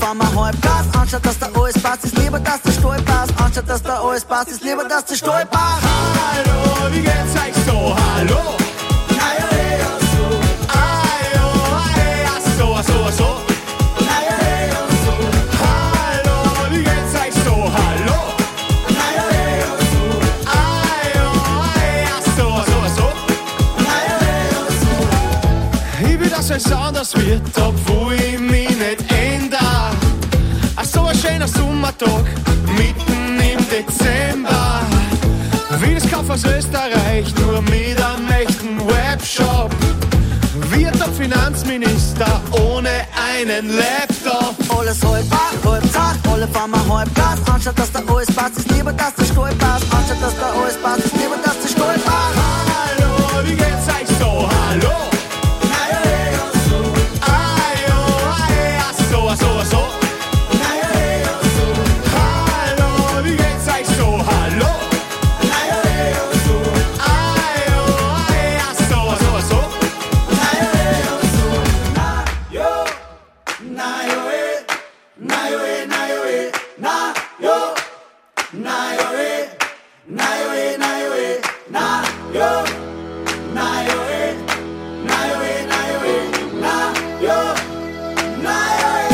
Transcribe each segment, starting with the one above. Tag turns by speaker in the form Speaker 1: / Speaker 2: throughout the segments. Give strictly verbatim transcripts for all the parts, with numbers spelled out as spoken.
Speaker 1: fahren wir Halbgas, anstatt dass da alles passt, ist lieber, dass der Stall passt, anstatt dass da alles passt, ist lieber, dass der Stall passt.
Speaker 2: Hallo, wie geht's euch so? Hallo?
Speaker 1: Naja, hey, ja, so.
Speaker 2: Ajo, hey, ja, so, so, so.
Speaker 1: Naja, hey, ja, so.
Speaker 2: Hallo, wie geht's euch so? Hallo?
Speaker 1: Naja, hey, ja, so.
Speaker 2: Ajo, hey, ja, so, so, so.
Speaker 1: Naja, hey, ja, so.
Speaker 2: Ich will, dass es anders wird, obwohl ich mich nicht ändere. Ach, so ein schöner Sommertag, mitten im Dezember. Wilskauf aus Österreich, nur mit einem echten Webshop. Wird der Finanzminister ohne einen Laptop.
Speaker 1: Alles halb acht, halb zart, alle fahren wir Halbgas, anstatt dass da alles passt, ist lieber, dass der Stall passt, anstatt dass da alles passt, ist lieber, dass der Stall passt.
Speaker 2: Hallo, wie geht's euch so? Hallo?
Speaker 1: Naja, hey, ja, so.
Speaker 2: Ajo, hey, ja, so, so, so.
Speaker 1: Naja, hey, ja, so.
Speaker 2: Hallo, wie geht's euch so? Hallo?
Speaker 1: Naja, hey, ja, so.
Speaker 2: Ajo, hey, ja, so, so, so.
Speaker 1: Naja, hey, ja, so. Na, jo, na, jo, eh. Na, jo, eh, na, jo, eh. Na, jo, na, jo, eh. Na, jo, eh, na, jo, eh. Na, jo, na, jo, eh. Na, jo, eh, na, jo, eh. Na, jo, na, jo, eh.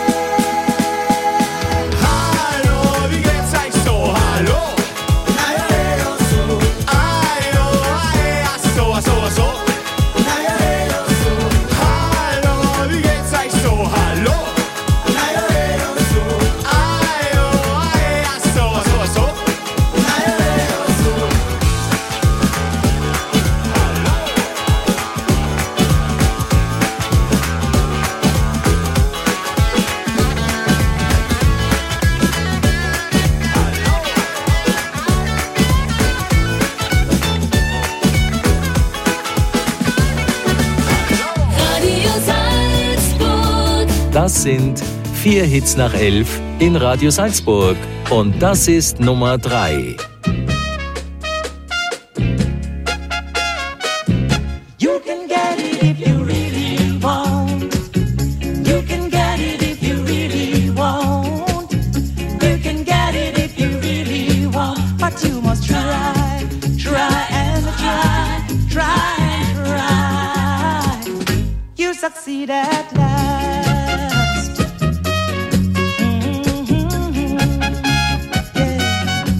Speaker 2: Hallo, wie geht's euch so? Hallo?
Speaker 1: Naja, hey, ja, so.
Speaker 2: Ajo, hey, ja, so, so, so.
Speaker 1: Naja, hey, ja, so.
Speaker 2: Hallo, wie geht's euch so? Hallo?
Speaker 1: Naja, hey, ja, so.
Speaker 2: Ajo, hey, ja, so, so, so.
Speaker 1: Naja, hey, ja, so.
Speaker 3: Radio Salzburg.
Speaker 4: Das sind vier Hits nach elf in Radio Salzburg. Und das ist Nummer drei.
Speaker 5: You can get it if you really want. You can get it if you really want. You can get it if you really want. But you must try, try and try, try and try. You succeed at last. Mhm, yeah.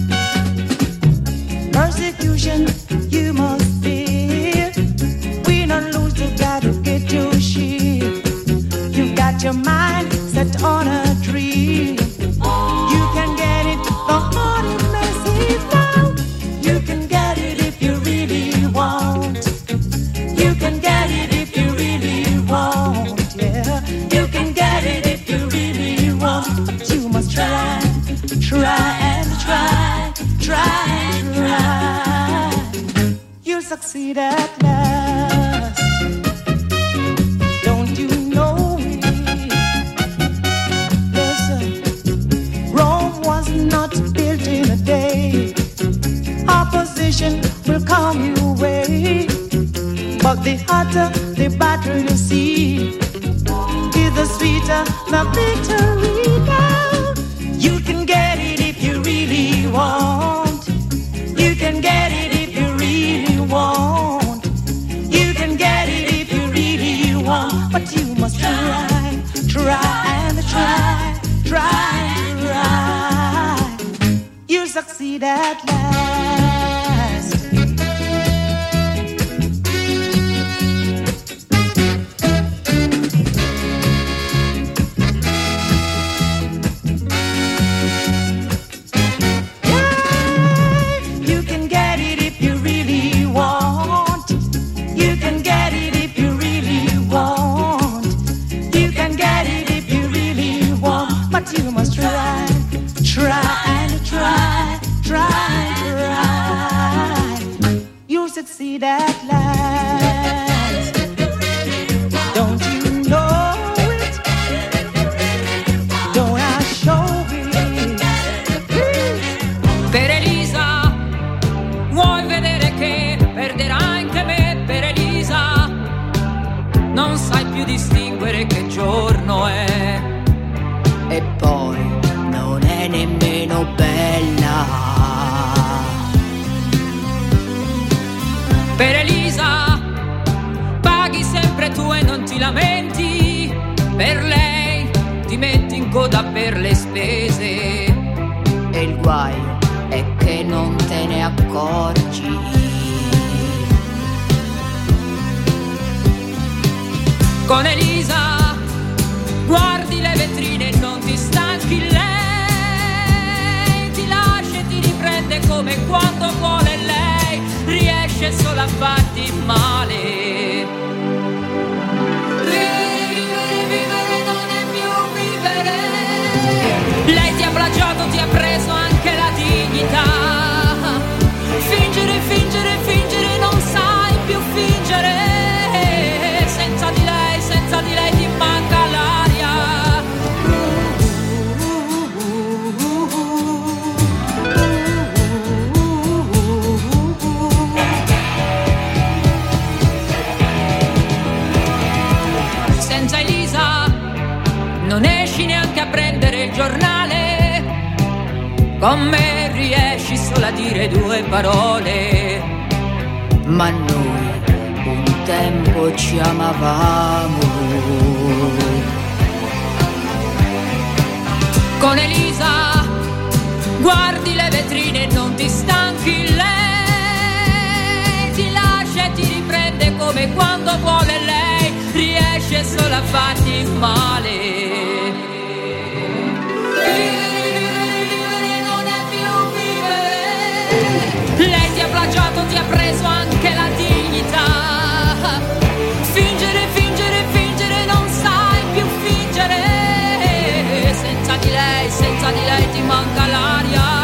Speaker 5: Persecution you must fear. Win or lose, you gotta get your share. You've got your mind set on a dream. You can get it, the heart it may seem now. You can get it if you really want. You can get it if you really want, yeah. You can get it if you really want. But you must try, try and try, try and try. You'll succeed at last. Don't you know it? Listen, Rome was not built in a day. Opposition will come your way, but the hotter the battle you see, is the sweeter the victory now. You can get it if you really want. You can get it if you really want. You can get it if you really want. But you must try, try and try, try and try. You'll succeed at last. You can get it if you really want. You can get it if you really want. You can get it if you really want. But you must try, try and try, try and try. You'll succeed at last. Don't you know it? Don't I show it?
Speaker 6: Per Elisa, vuoi vedere che perderà anche me? Per Elisa, non sai più distinguere che giorno è. Elisa paghi sempre tu e non ti lamenti, per lei ti metti in coda per le spese
Speaker 7: e il guaio è che non te ne accorgi.
Speaker 6: Con Elisa guardi le vetrine e non ti stanchi, lei ti lascia e ti riprende come quando vuole lei, riesce solo a farti male. Vivere, vivere non è più vivere. Lei ti ha plagiato, ti ha preso anche la dignità. Fingere, fingere, fingere, non sai più fingere. Senza di lei, senza di lei ti manca l'aria. Senza Elisa non esci neanche a prendere il giornale, con me riesci solo a dire due parole.
Speaker 7: Ma noi un tempo ci amavamo.
Speaker 6: Con Elisa guardi le vetrine e non ti stanchi, lei ti lascia e ti riprende come quando vuole lei, riesce solo a farti male. Vivere, vivere, vivere non è più vivere. Lei ti ha plagiato, ti ha preso anche la dignità. Fingere, fingere, fingere, non sai più fingere. Senza di lei, senza di lei ti manca l'aria.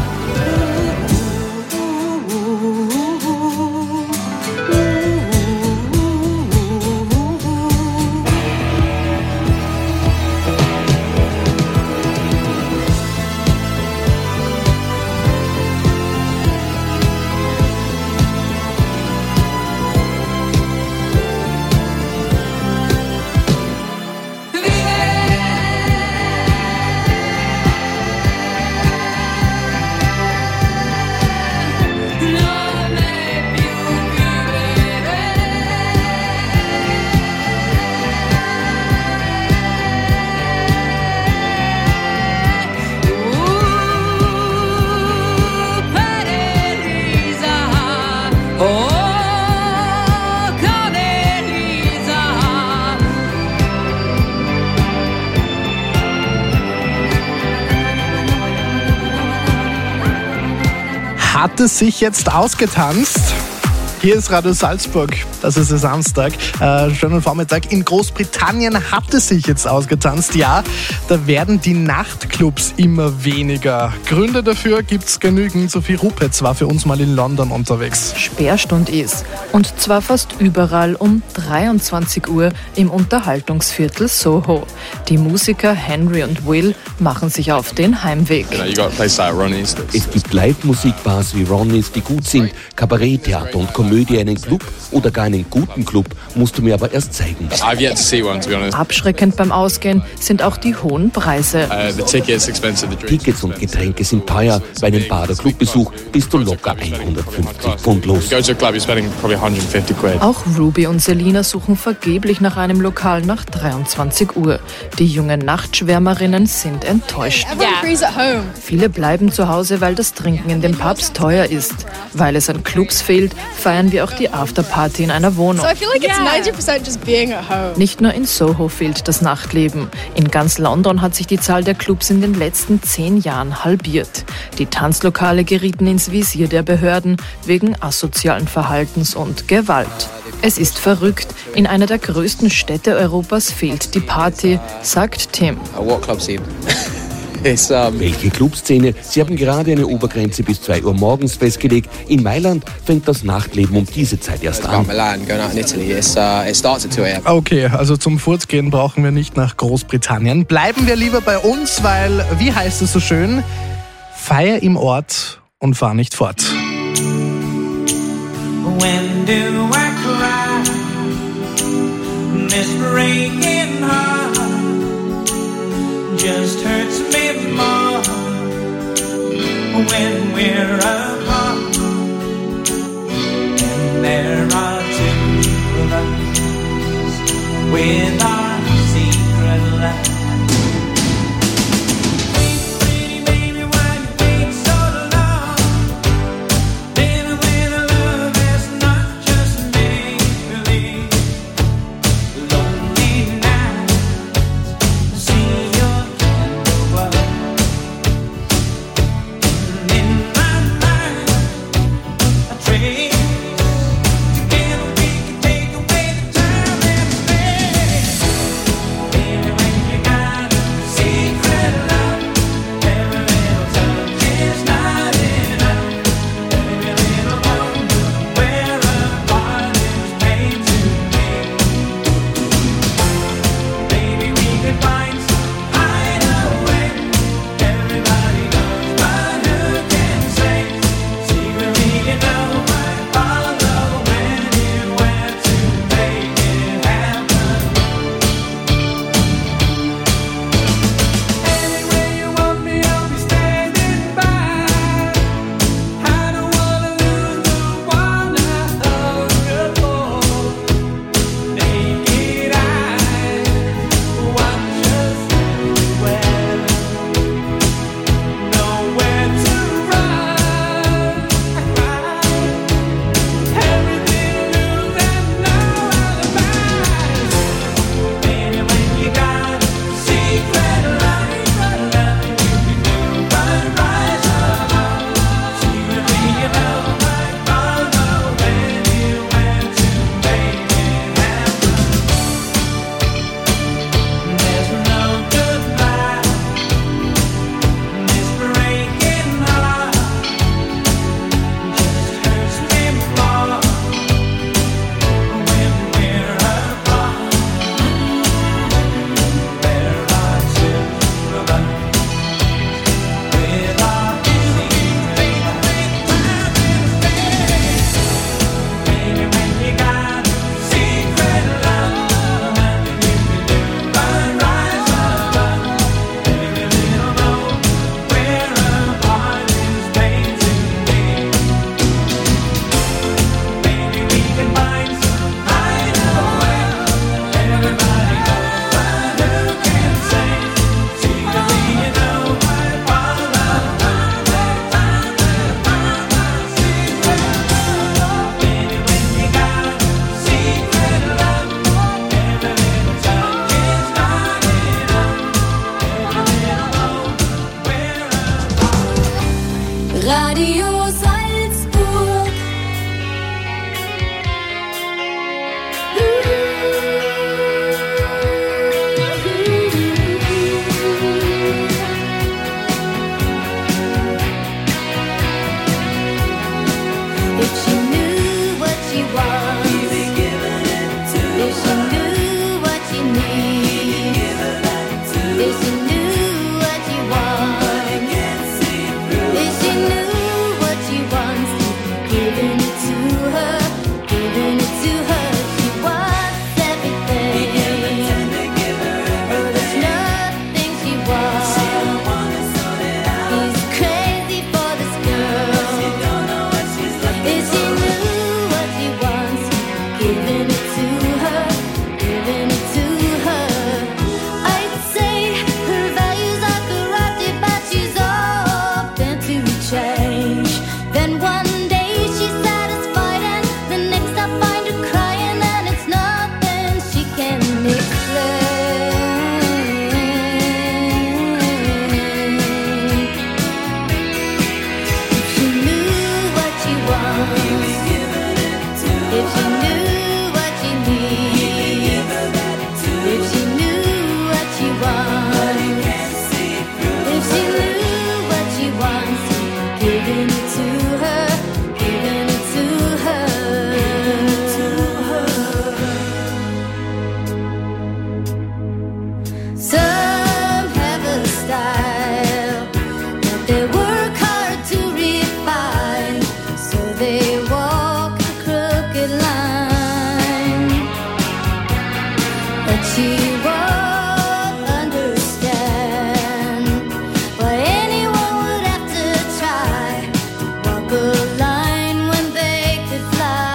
Speaker 8: Hat es sich jetzt ausgetanzt? Hier ist Radio Salzburg, das ist der Samstag, äh, schönen Vormittag. In Großbritannien hat es sich jetzt ausgetanzt, ja, da werden die Nachtclubs immer weniger. Gründe dafür gibt's genügend. Sophie Rupetz war für uns mal in London unterwegs.
Speaker 9: Sperrstund ist, und zwar fast überall um dreiundzwanzig Uhr im Unterhaltungsviertel Soho. Die Musiker Henry und Will machen sich auf den Heimweg.
Speaker 10: Es gibt Live-Musikbars wie Ronnie's, die gut sind, Kabaretttheater und Komödie. Einen Club oder gar einen guten Club musst du mir aber erst zeigen.
Speaker 9: Abschreckend beim Ausgehen sind auch die hohen Preise.
Speaker 10: Uh, Tickets und Getränke sind teuer. Bei einem Bar- oder Clubbesuch bist du locker hundertfünfzig Pfund los.
Speaker 9: Auch Ruby und Selina suchen vergeblich nach einem Lokal nach dreiundzwanzig Uhr. Die jungen Nachtschwärmerinnen sind enttäuscht. Viele bleiben zu Hause, weil das Trinken in den Pubs teuer ist. Weil es an Clubs fehlt, feiern wir auch die Afterparty in einer Wohnung.
Speaker 11: So I feel like it's ninety percent just being at home.
Speaker 9: Nicht nur in Soho fehlt das Nachtleben. In ganz London hat sich die Zahl der Clubs in den letzten zehn Jahren halbiert. Die Tanzlokale gerieten ins Visier der Behörden wegen asozialen Verhaltens und Gewalt. Es ist verrückt. In einer der größten Städte Europas fehlt die Party, sagt Tim.
Speaker 10: What club scene? Welche Clubszene? Sie haben gerade eine Obergrenze bis zwei Uhr morgens festgelegt. In Mailand fängt das Nachtleben um diese Zeit erst an.
Speaker 8: Okay, also zum Furzgehen brauchen wir nicht nach Großbritannien. Bleiben wir lieber bei uns, weil, wie heißt es so schön, feier im Ort und fahr nicht fort.
Speaker 12: When do I cry? This breaking heart just hurts me more when we're apart. And there are
Speaker 3: she wants, if she knew what she needs, if she knew what she wants, if she knew what she wants, giving it to her, giving it to her. She wants everything, but there's nothing she wants. He's crazy for this girl. If she knew what she wants, giving it to her, giving it to her. I'd say her values are corrupted, but she's open to change. Then one day she's satisfied, and the next I find her crying, and it's nothing she can explain. If she knew what she wants, if she knew what she needs, if she knew what she wants, if she knew what she wants, giving it to her, giving it to her. Some have a style that they work hard to refine, so they walk the crooked line. But she won't understand why anyone would have to try, walk a line when they could fly.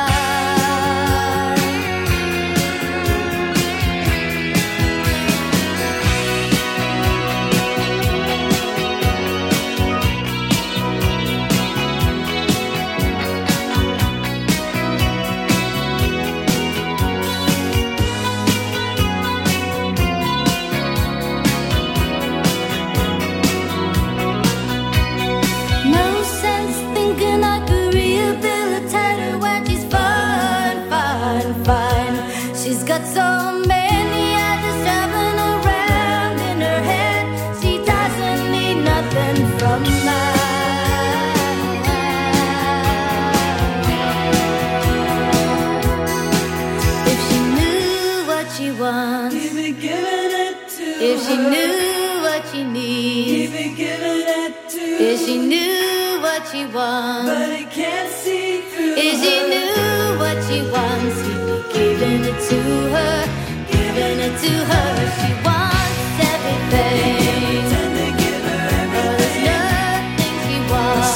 Speaker 3: No sense thinking I could rehabilitate her when she's fine, fine, fine. She's got so many ideas traveling around in her head. She doesn't need nothing from mine. If she knew what she wants, if she knew what she needs, if she knew what she wants, but it can't see through. If she knew what she wants, he'd be giving it to her, giving it to her. She wants everything, but there's nothing she wants.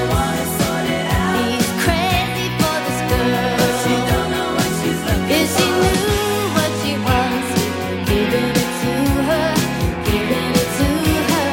Speaker 3: He's crazy for this girl. If she knew what she wants, he'd be giving it to her, giving it to her.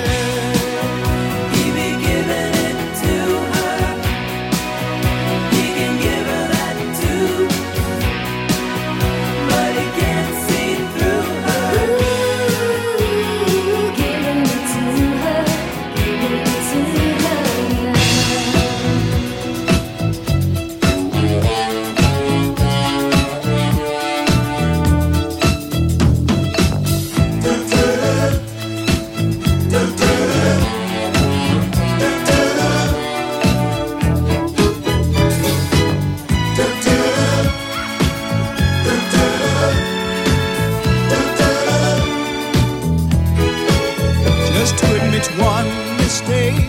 Speaker 1: Just to admit one mistake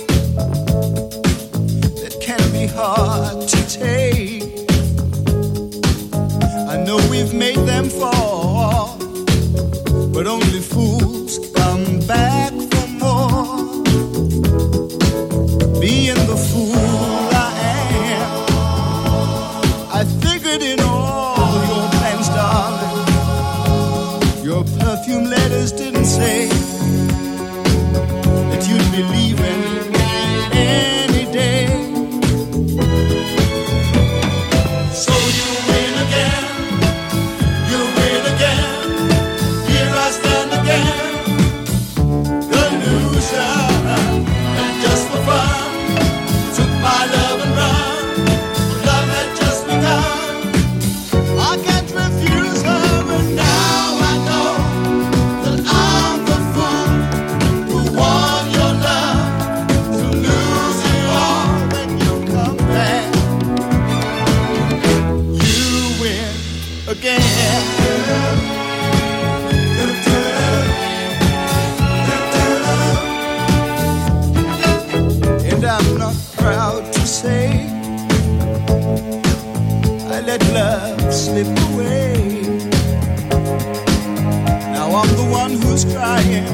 Speaker 1: that can be hard to take. I know we've made them fall, but only fools come back for more. Being the fool I am, I figured in all your plans, darling, your perfume letters didn't say that you'd be leaving any day. So you win again, you win And I'm not proud to say I let love slip away. Now I'm the one who's crying.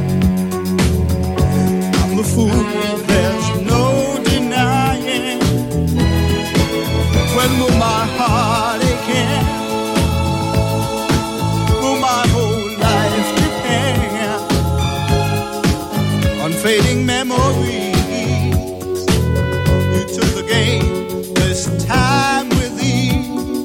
Speaker 1: I'm the fool, there's no denying. When will my heart again? Will my whole life depend on fading memories? You took the game this time with ease.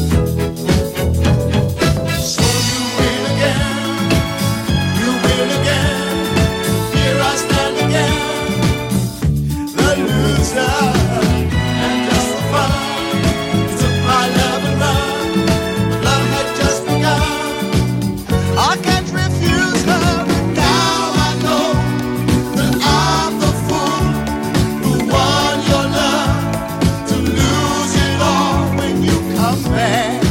Speaker 1: So you win again, you win again. Here I stand again, the loser. And just for fun, you took my love and run. But love had just begun. I can't refuse her, but now I know that I'm the fool who won your love, to lose it all when you come back.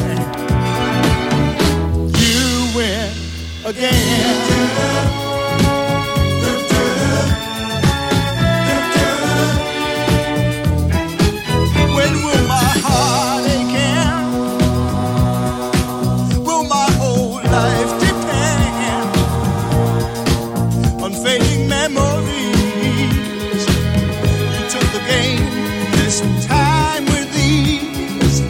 Speaker 1: You win again. When will my heart again? Will my whole life depend on fading memories? You took the game this time with ease.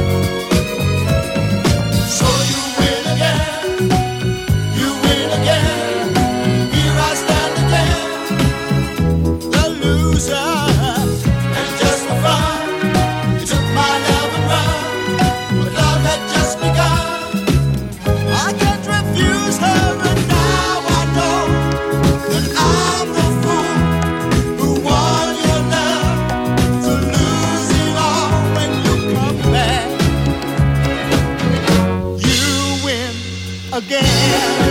Speaker 1: So you win again, you win again. Here I stand again, the loser. And just for fun, you took my love and run. But love had just begun. I can't refuse her, but now I know that I'm the fool who won your love, to lose it all when you come back. You win again.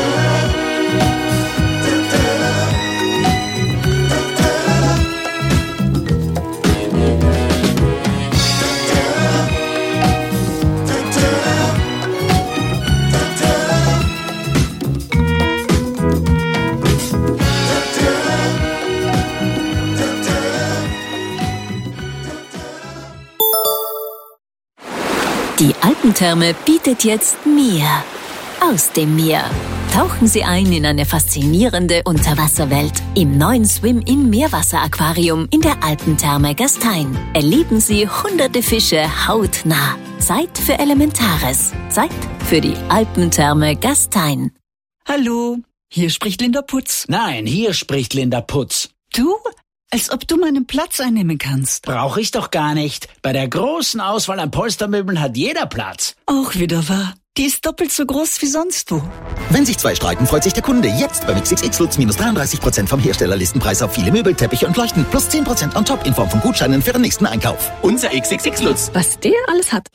Speaker 13: Die Alpentherme bietet jetzt Meer. Aus dem Meer. Tauchen Sie ein in eine faszinierende Unterwasserwelt im neuen Swim-in-Meerwasser-Aquarium in der Alpentherme Gastein. Erleben Sie hunderte Fische hautnah. Zeit für Elementares. Zeit für die Alpentherme Gastein.
Speaker 14: Hallo, hier spricht Linda Putz.
Speaker 15: Nein, hier spricht Linda Putz.
Speaker 14: Du? Als ob du meinen Platz einnehmen kannst.
Speaker 15: Brauche ich doch gar nicht. Bei der großen Auswahl an Polstermöbeln hat jeder Platz.
Speaker 14: Auch wieder wahr. Die ist doppelt so groß wie sonst wo.
Speaker 16: Wenn sich zwei streiten, freut sich der Kunde. Jetzt beim X X X Lutz minus dreiunddreißig Prozent vom Herstellerlistenpreis auf viele Möbel, Teppiche und Leuchten. Plus zehn Prozent on top in Form von Gutscheinen für den nächsten Einkauf. Unser X X X Lutz.
Speaker 9: Was der alles hat.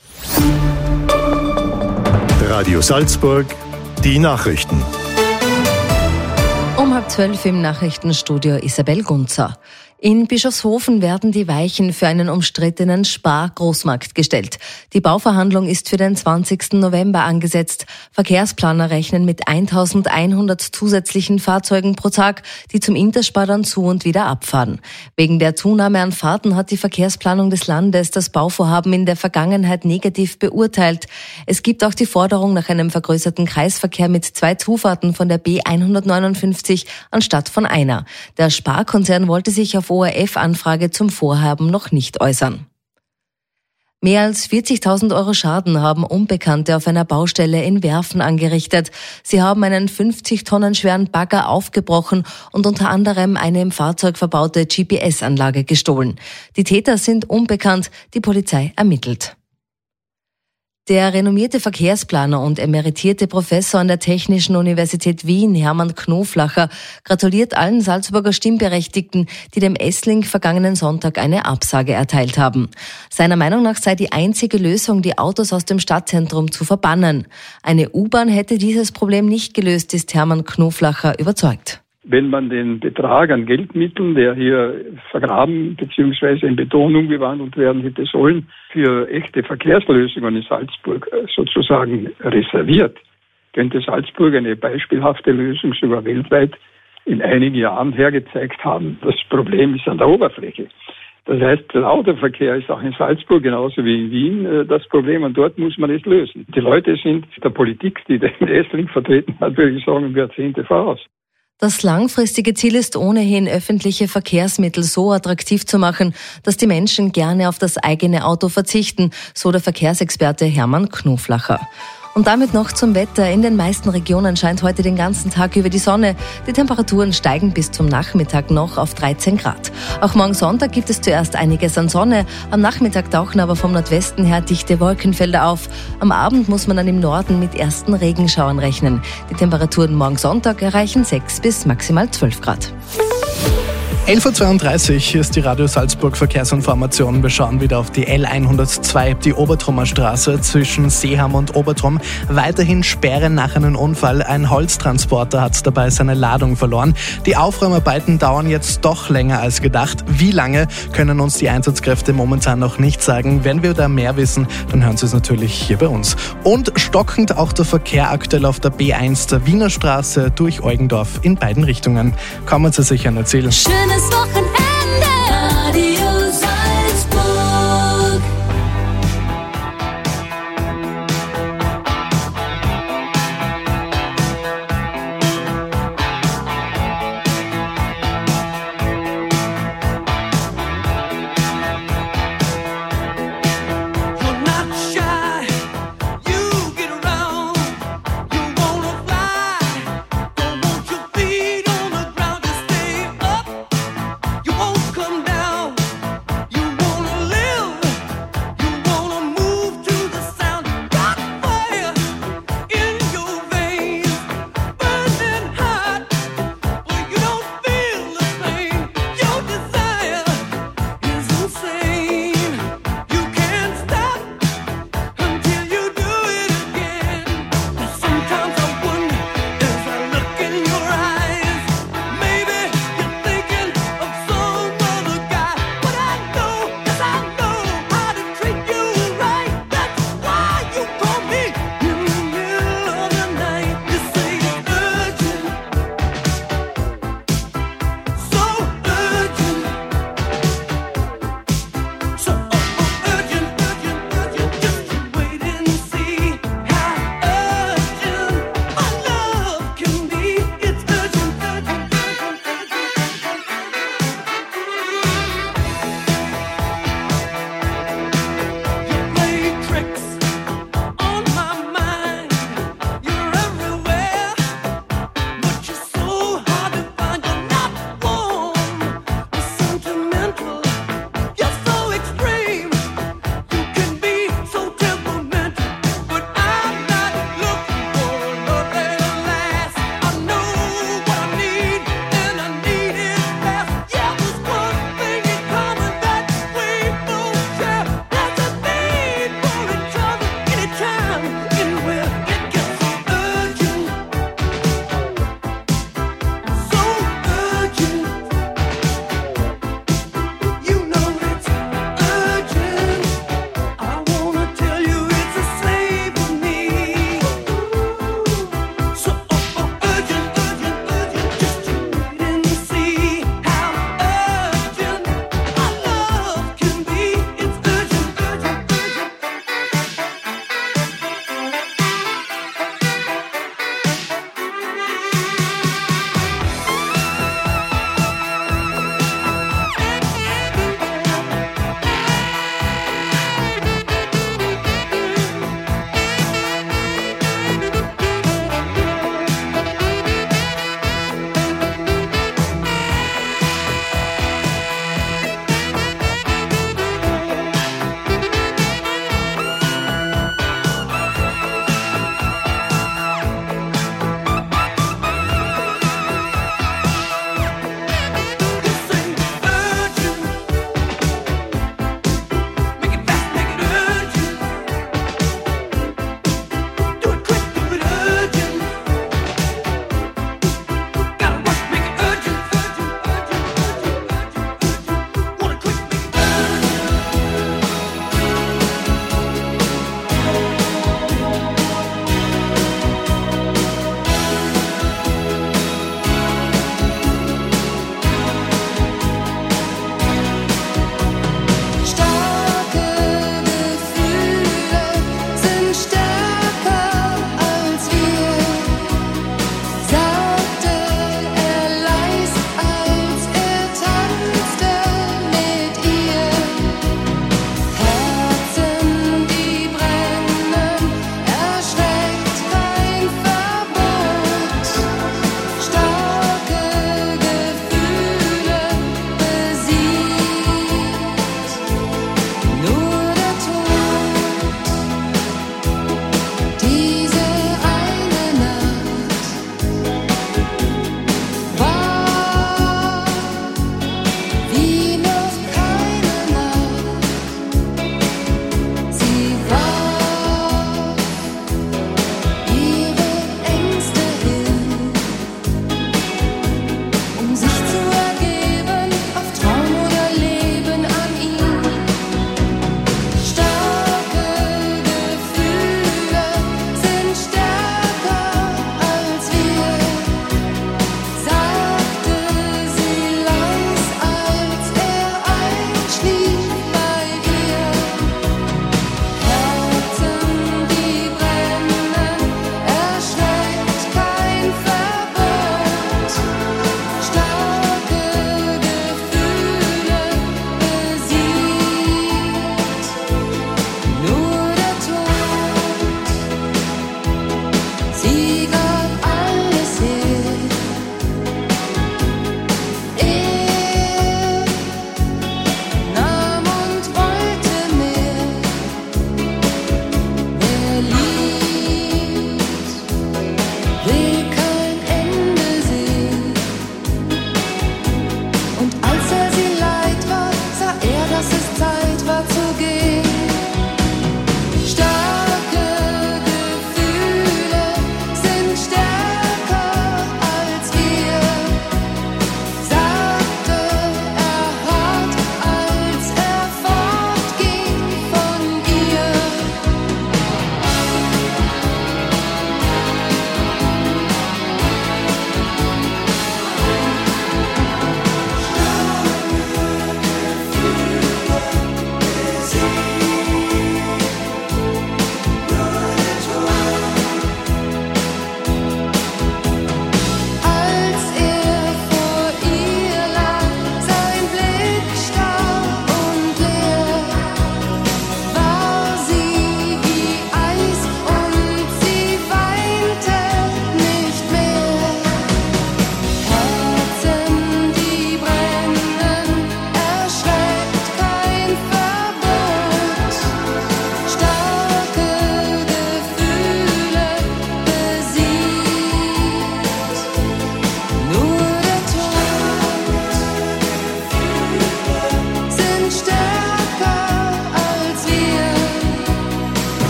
Speaker 17: Radio Salzburg, die Nachrichten.
Speaker 18: Um halb zwölf im Nachrichtenstudio Isabel Gunzer. In Bischofshofen werden die Weichen für einen umstrittenen Spar-Großmarkt gestellt. Die Bauverhandlung ist für den zwanzigsten November angesetzt. Verkehrsplaner rechnen mit eintausendeinhundert zusätzlichen Fahrzeugen pro Tag, die zum Interspar dann zu und wieder abfahren. Wegen der Zunahme an Fahrten hat die Verkehrsplanung des Landes das Bauvorhaben in der Vergangenheit negativ beurteilt. Es gibt auch die Forderung nach einem vergrößerten Kreisverkehr mit zwei Zufahrten von der B hundertneunundfünfzig anstatt von einer. Der Sparkonzern wollte sich auf O R F-Anfrage zum Vorhaben noch nicht äußern. Mehr als vierzigtausend Euro Schaden haben Unbekannte auf einer Baustelle in Werfen angerichtet. Sie haben einen fünfzig Tonnen schweren Bagger aufgebrochen und unter anderem eine im Fahrzeug verbaute G P S-Anlage gestohlen. Die Täter sind unbekannt, die Polizei ermittelt. Der renommierte Verkehrsplaner und emeritierte Professor an der Technischen Universität Wien, Hermann Knoflacher, gratuliert allen Salzburger Stimmberechtigten, die dem S-Link vergangenen Sonntag eine Absage erteilt haben. Seiner Meinung nach sei die einzige Lösung, die Autos aus dem Stadtzentrum zu verbannen. Eine U-Bahn hätte dieses Problem nicht gelöst, ist Hermann Knoflacher überzeugt.
Speaker 19: Wenn man den Betrag an Geldmitteln, der hier vergraben bzw. in Beton umgewandelt werden hätte sollen, für echte Verkehrslösungen in Salzburg sozusagen reserviert, könnte Salzburg eine beispielhafte Lösung sogar weltweit in einigen Jahren hergezeigt haben. Das Problem ist an der Oberfläche. Das heißt, der Autoverkehr ist auch in Salzburg genauso wie in Wien das Problem und dort muss man es lösen. Die Leute sind der Politik, die den Essling vertreten hat, würde ich sagen, Jahrzehnte voraus.
Speaker 18: Das langfristige Ziel ist ohnehin, öffentliche Verkehrsmittel so attraktiv zu machen, dass die Menschen gerne auf das eigene Auto verzichten, so der Verkehrsexperte Hermann Knoflacher. Und damit noch zum Wetter. In den meisten Regionen scheint heute den ganzen Tag über die Sonne. Die Temperaturen steigen bis zum Nachmittag noch auf dreizehn Grad. Auch morgen Sonntag gibt es zuerst einiges an Sonne. Am Nachmittag tauchen aber vom Nordwesten her dichte Wolkenfelder auf. Am Abend muss man dann im Norden mit ersten Regenschauern rechnen. Die Temperaturen morgen Sonntag erreichen sechs bis maximal zwölf Grad.
Speaker 8: elf Uhr zweiunddreißig, hier ist die Radio Salzburg Verkehrsinformation. Wir schauen wieder auf die L hundertzwei, die Obertrummer Straße zwischen Seeham und Obertrum. Weiterhin Sperren nach einem Unfall. Ein Holztransporter hat dabei seine Ladung verloren. Die Aufräumarbeiten dauern jetzt doch länger als gedacht. Wie lange, können uns die Einsatzkräfte momentan noch nicht sagen. Wenn wir da mehr wissen, dann hören Sie es natürlich hier bei uns. Und stockend auch der Verkehr aktuell auf der B eins der Wiener Straße durch Eugendorf in beiden Richtungen. Kommen Sie sich an erzählen.
Speaker 3: Schönes Wochenende, Radio Salzburg.
Speaker 12: You're not shy, you get around, you wanna fly, don't want your feet on the ground to stay up. You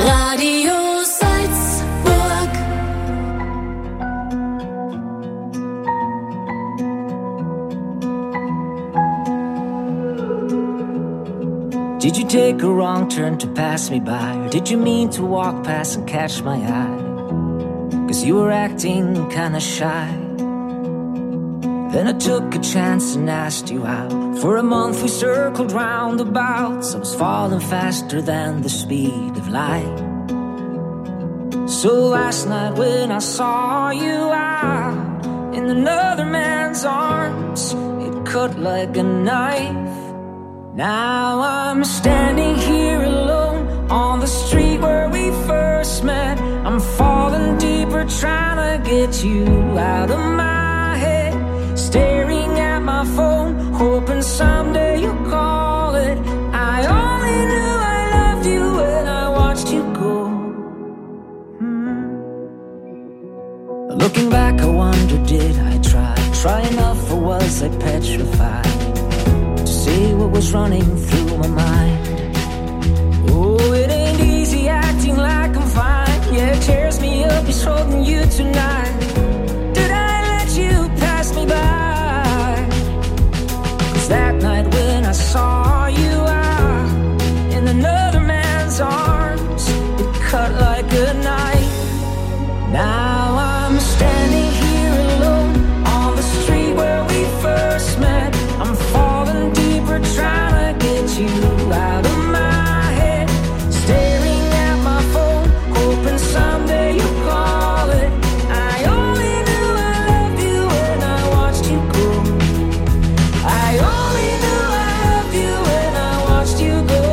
Speaker 3: Radio Salzburg.
Speaker 20: Did you take a wrong turn to pass me by? Or did you mean to walk past and catch my eye? Cause you were acting kinda shy. Then I took a chance and asked you out. For a month we circled roundabouts. I was falling faster than the speed of light. So last night when I saw you out in another man's arms, it cut like a knife. Now I'm standing here alone on the street where we first met. I'm falling deeper trying to get you out of my head. Staring at my phone, hoping someday you'll call it. I only knew I loved you when I watched you go. Hmm. Looking back I wonder, did I try? Try enough or was I petrified? Say what was running through my mind. Oh, it ain't easy acting like I'm fine. Yeah, it tears me up, he's holding you tonight. Did I let you pass me by? Cause that night when I saw you out in another man's arms, it cut like a knife. Now I'm standing here alone on the street where we first met. I'm falling deeper trying to get you out of my head. Staring at my phone, hoping someday you'll call it. I only knew I loved you when I watched you go. I only knew I loved you when I watched you go.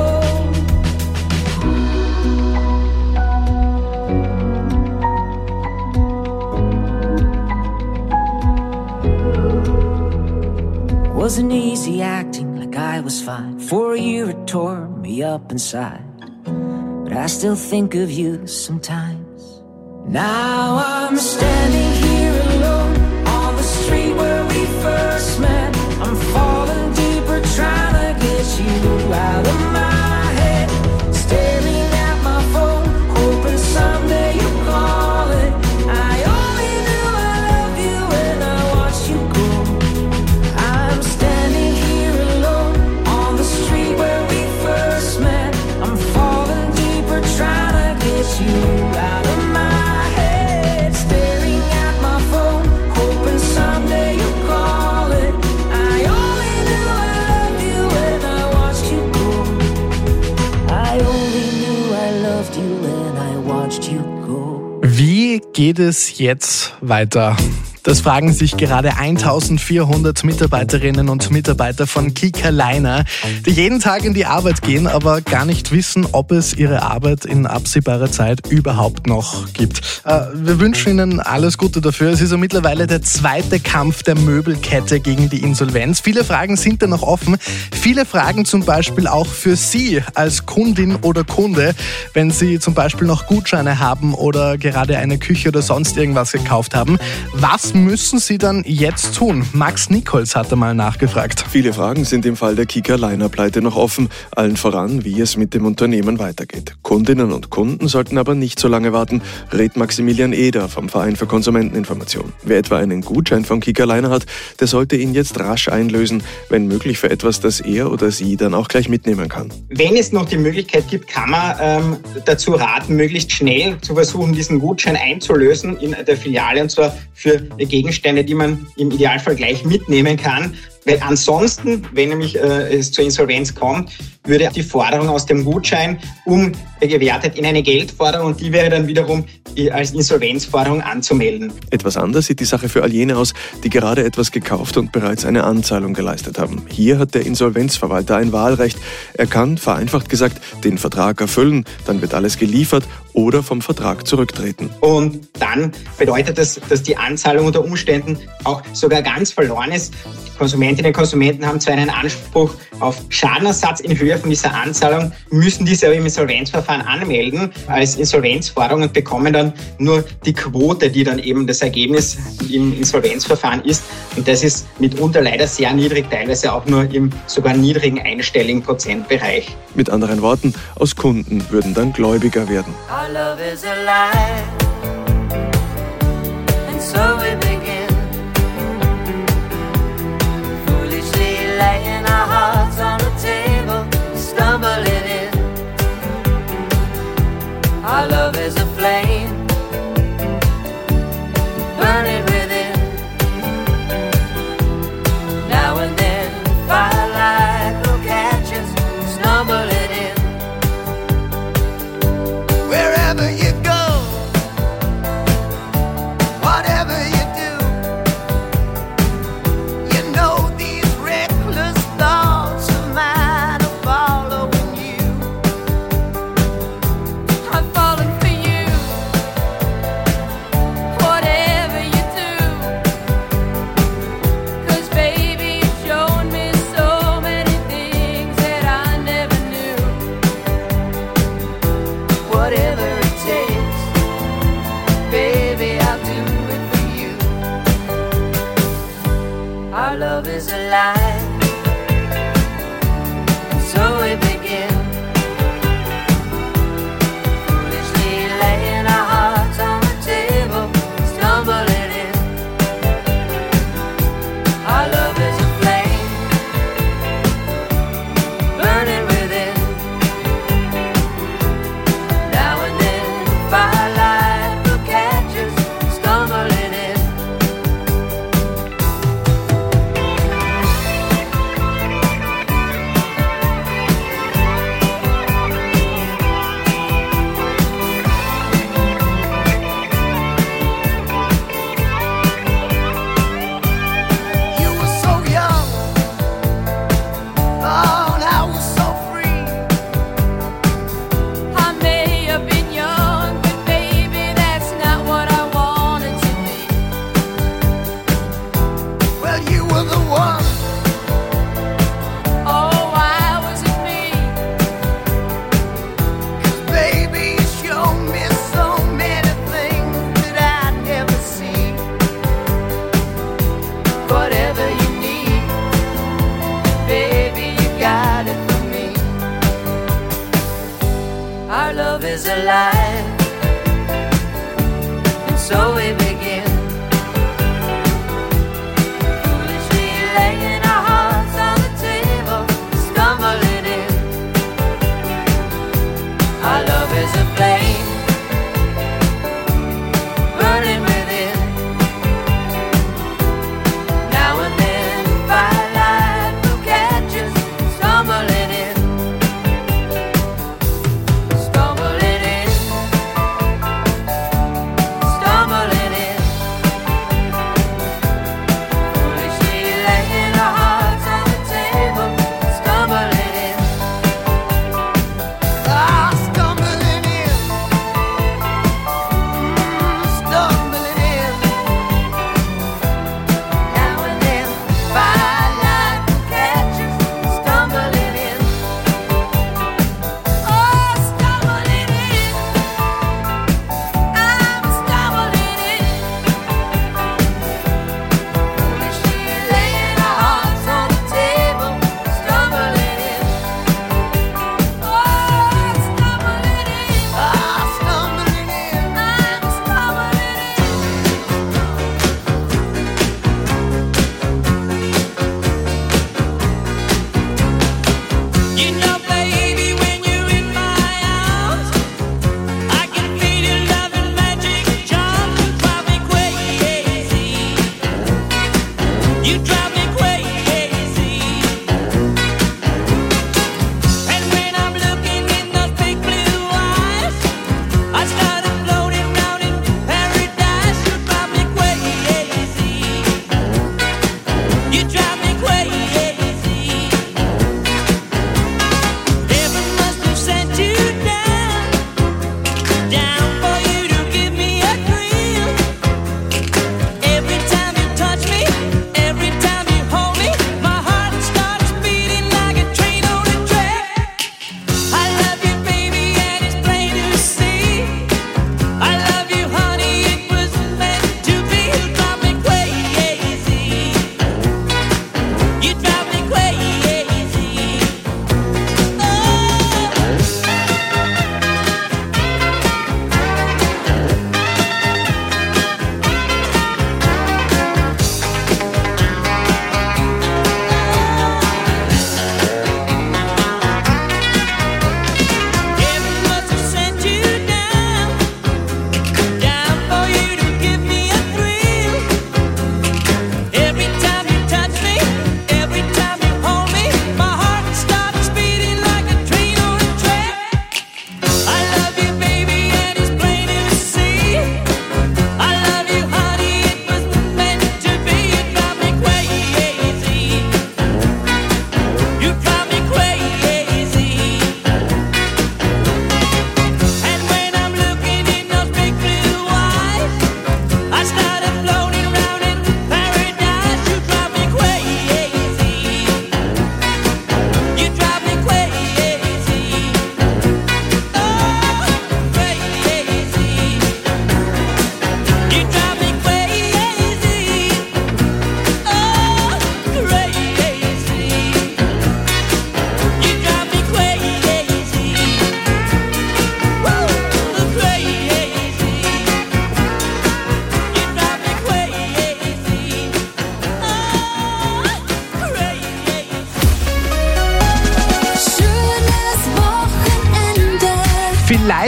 Speaker 20: Wasn't easy acting like I was fine. For a year it tore me up inside, but I still think of you sometimes. Now I'm standing here alone on the street where we first met. I'm falling deeper trying to get you out of my head. Staring at my phone, hoping someday you'll call it. I only knew I loved you when I watched you go. I'm standing here alone on the street where we first met. I'm falling deeper trying to get you out of my head. Staring at my phone, hoping someday you'll call it. I only knew I loved you when I watched you go. I only knew I loved you when I watched you go.
Speaker 8: Wie geht es jetzt weiter? Das fragen sich gerade eintausendvierhundert Mitarbeiterinnen und Mitarbeiter von Kika Liner, die jeden Tag in die Arbeit gehen, aber gar nicht wissen, ob es ihre Arbeit in absehbarer Zeit überhaupt noch gibt. Äh, wir wünschen Ihnen alles Gute dafür. Es ist ja mittlerweile der zweite Kampf der Möbelkette gegen die Insolvenz. Viele Fragen sind da noch offen. Viele Fragen zum Beispiel auch für Sie als Kundin oder Kunde, wenn Sie zum Beispiel noch Gutscheine haben oder gerade eine Küche oder sonst irgendwas gekauft haben. Was müssen Sie dann jetzt tun? Max Nichols hat einmal nachgefragt.
Speaker 21: Viele Fragen sind im Fall der Kika Liner Pleite noch offen. Allen voran, wie es mit dem Unternehmen weitergeht. Kundinnen und Kunden sollten aber nicht so lange warten, rät Maximilian Eder vom Verein für Konsumenteninformation. Wer etwa einen Gutschein von Kika Liner hat, der sollte ihn jetzt rasch einlösen, wenn möglich für etwas, das er oder sie dann auch gleich mitnehmen kann.
Speaker 22: Wenn es noch die Möglichkeit gibt, kann man ähm, dazu raten, möglichst schnell zu versuchen, diesen Gutschein einzulösen in der Filiale, und zwar für Gegenstände, die man im Idealfall gleich mitnehmen kann. Weil ansonsten, wenn nämlich äh, es zur Insolvenz kommt, würde die Forderung aus dem Gutschein umgewertet in eine Geldforderung, und die wäre dann wiederum als Insolvenzforderung anzumelden.
Speaker 21: Etwas anders sieht die Sache für all jene aus, die gerade etwas gekauft und bereits eine Anzahlung geleistet haben. Hier hat der Insolvenzverwalter ein Wahlrecht. Er kann, vereinfacht gesagt, den Vertrag erfüllen, dann wird alles geliefert, oder vom Vertrag zurücktreten.
Speaker 22: Und dann bedeutet das, dass die Anzahlung unter Umständen auch sogar ganz verloren ist. Konsumentinnen und Konsumenten haben zwar einen Anspruch auf Schadenersatz in Höhe von dieser Anzahlung, müssen diese aber im Insolvenzverfahren anmelden als Insolvenzforderung und bekommen dann nur die Quote, die dann eben das Ergebnis im Insolvenzverfahren ist. Und das ist mitunter leider sehr niedrig, teilweise auch nur im sogar niedrigen einstelligen Prozentbereich.
Speaker 21: Mit anderen Worten, aus Kunden würden dann Gläubiger werden.
Speaker 1: Our love is a lie, and so we begin, foolishly laying our hearts on the table, stumbling in. Our love is a flame, burning within. Now and then, firelight will catch us, stumbling in. Wherever you go, whatever you do, you know these reckless thoughts of mine are following you. I'm falling for you, whatever you do, 'cause baby you've shown me so many things that I never knew. Whatever it takes, baby, I'll do it for you. Our love is a lie, and so we begin, foolishly laying our hearts on the table, stumbling in. Our love is a flame, burning within. Now and then, firelight will catch us, stumbling in. You were so young, oh, and I was so free. I may have been young, but baby, that's not what I wanted to be. Well, you were the one. Oh, why was it me? 'Cause baby, you showed me so many things that I'd never see. Whatever you need, baby, you got it for me. Our love is a lie, and so we begin, foolishly laying our hearts on the table, stumbling in. Our love is a flame, burning within. Now and then, firelight will catch us, stumbling in, stumbling in.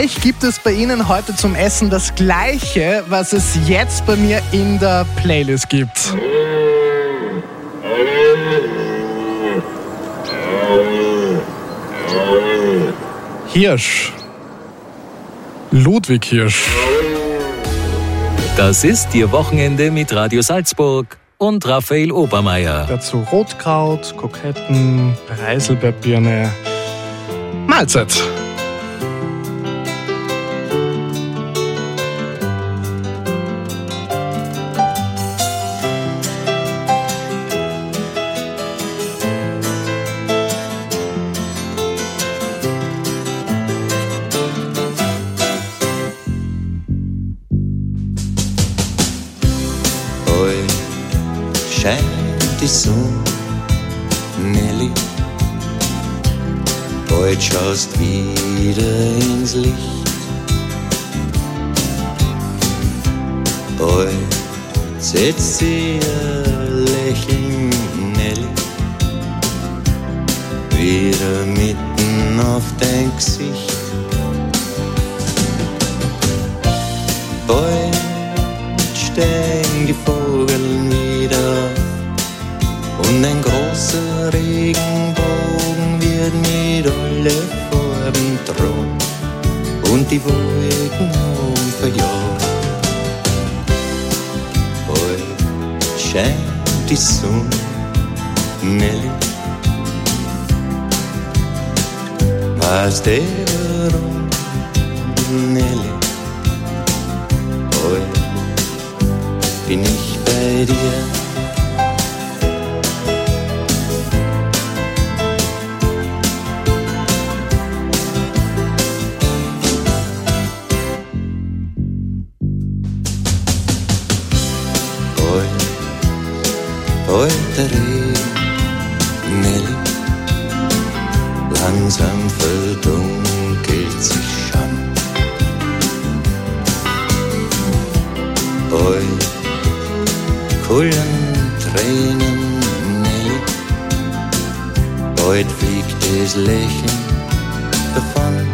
Speaker 8: Vielleicht gibt es bei Ihnen heute zum Essen das Gleiche, was es jetzt bei mir in der Playlist gibt. Hirsch. Ludwig Hirsch.
Speaker 2: Das ist Ihr Wochenende mit Radio Salzburg und Raphael Obermeier.
Speaker 8: Dazu Rotkraut, Kroketten, Preiselbeerbirne. Mahlzeit.
Speaker 4: Scheint die Sonne, Nelly, bald schaust wieder ins Licht. Bald setzt sie ein Lächeln, Nelly, wieder mitten auf dein Gesicht. Bald steigen die Vögel wieder und ein großer Regenbogen wird mit alle Farben drohen und die Wolken haben verjagt. Bald scheint die Sonne, Nelly, weißt du warum, Nelly? Bald bin ich bei dir. Heute Regen, Nelly, langsam verdunkelt sich schon. Bald kullern Tränen, Nelly, bald fliegt das Lächeln davon.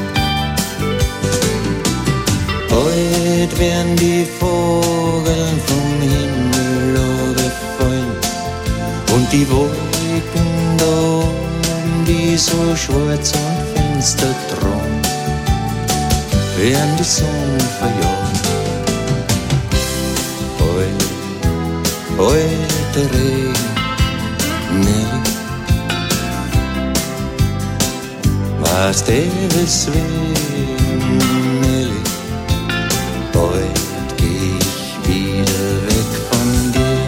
Speaker 4: Bald werden die Vögel vom Himmel runterfallen und die Wolken da oben, die so schwarz und finster drohen, werden die Sonne verjagen. Bald, bald der Regen, Nelly, weißt du weswegen, Nelly? Bald geh ich wieder weg von dir.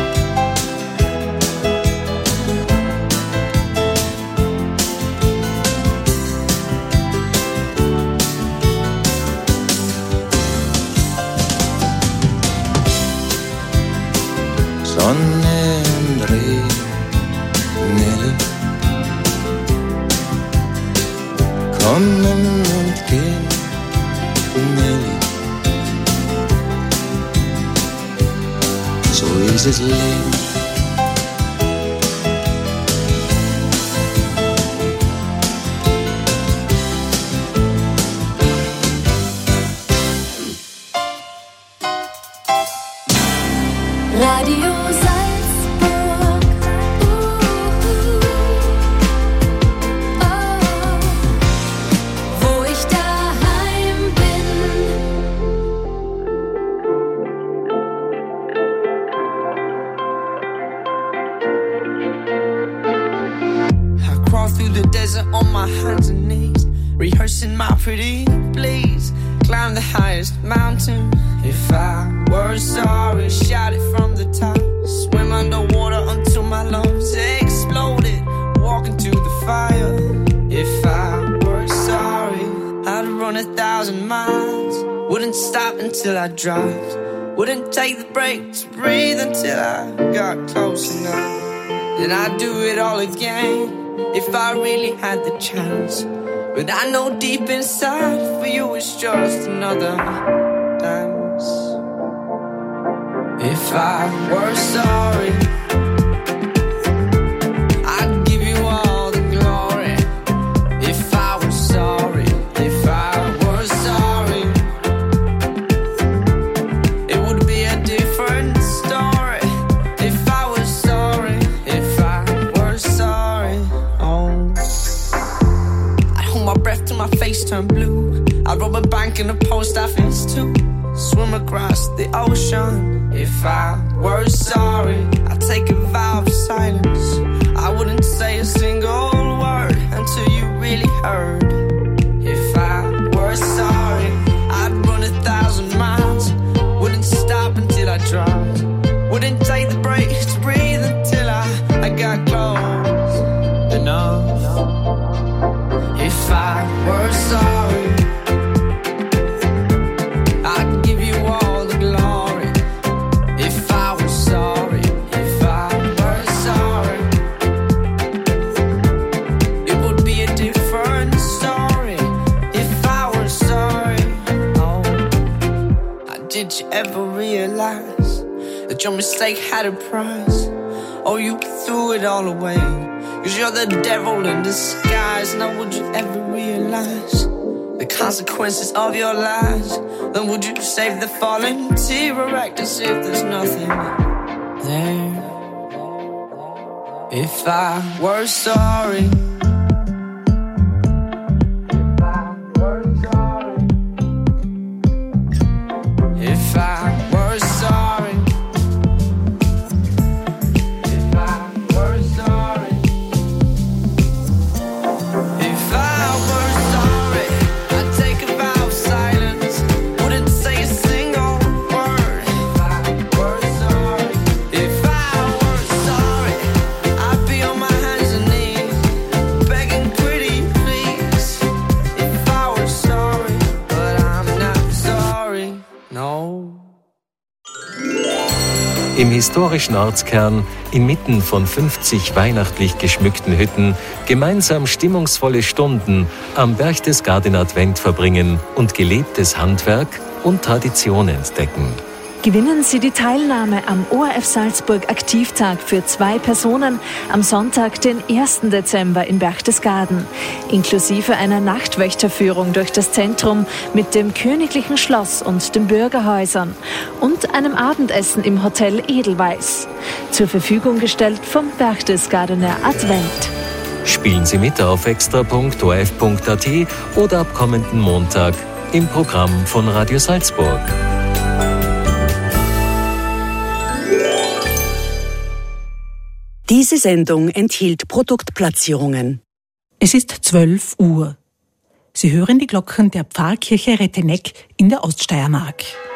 Speaker 4: Sonne und Regen, Nelly, kommen und gehen, Nelly. So ist es Leben.
Speaker 3: Radio Salzburg. Oh, wo ich daheim
Speaker 12: I crawl through the desert on my hands and knees, rehearsing my pretty please. Climb the highest mountain. If I were sorry, shout it from the top. Swim underwater until my lungs exploded. Walk into the fire. If I were sorry, I'd run a thousand miles. Wouldn't stop until I dropped. Wouldn't take the break to breathe until I got close enough. Then I'd do it all again if I really had the chance. But I know deep inside for you it's just another dance. If I were sorry, I'd give you all the glory. If I were sorry, if I were bank and a post office too. Swim across the ocean. If I were sorry, I'd take a vow of silence. I wouldn't say a single word until you really heard. If I were sorry, I'd run a thousand miles. Wouldn't stop until I drowned. Wouldn't take the break to breathe until I, I got close enough. If I were sorry, I'd give you all the glory. If I were sorry, if I were sorry, it would be a different story. If I were sorry, oh, did you ever realize that your mistake had a price? Or you threw it all away? Cause you're the devil in disguise. Now would you ever realize the consequences of your lies? Then would you save the fallen tear or act as if there's nothing there? If I were sorry, if I were sorry, if I were sorry, if I were sorry, I'd take a vow of silence. Wouldn't say a single word. If I were sorry, if I were sorry, I'd be on my hands and knees, begging pretty please. If I were sorry, but I'm not sorry, no.
Speaker 2: Im historischen Ortskern, inmitten von fünfzig weihnachtlich geschmückten Hütten, gemeinsam stimmungsvolle Stunden am Berchtesgaden Advent verbringen und gelebtes Handwerk und Tradition entdecken.
Speaker 5: Gewinnen Sie die Teilnahme am O R F Salzburg Aktivtag für zwei Personen am Sonntag, den ersten Dezember in Berchtesgaden, inklusive einer Nachtwächterführung durch das Zentrum mit dem Königlichen Schloss und den Bürgerhäusern und einem Abendessen im Hotel Edelweiss. Zur Verfügung gestellt vom Berchtesgadener Advent.
Speaker 2: Spielen Sie mit auf extra punkt o r f punkt a t oder ab kommenden Montag im Programm von Radio Salzburg.
Speaker 7: Diese Sendung enthielt Produktplatzierungen.
Speaker 23: Es ist zwölf Uhr. Sie hören die Glocken der Pfarrkirche Retteneck in der Oststeiermark.